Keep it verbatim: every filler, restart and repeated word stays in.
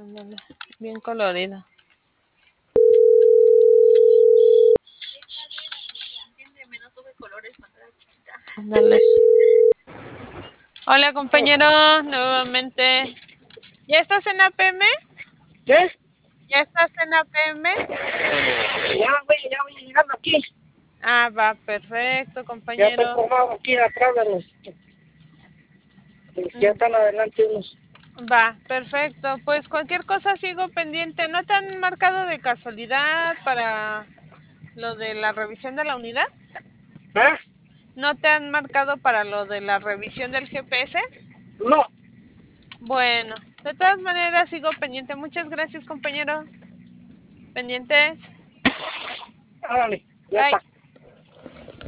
Ándale, bien colorido. Ándale. Hola compañero, nuevamente. ¿Ya estás en A P M? ¿Qué? ¿Ya estás en A P M? Ya voy, ya voy llegando aquí. Ah, va, perfecto, Ya estoy compañero. formado aquí atrás de los, de los que ya están adelante unos. Va, perfecto. Pues cualquier cosa sigo pendiente. ¿No te han marcado de casualidad para lo de la revisión de la unidad? ¿Ah? ¿No te han marcado para lo de la revisión del G P S? No. Bueno, de todas maneras sigo pendiente. Muchas gracias, compañero. Pendientes. Árale, ya Bye. está.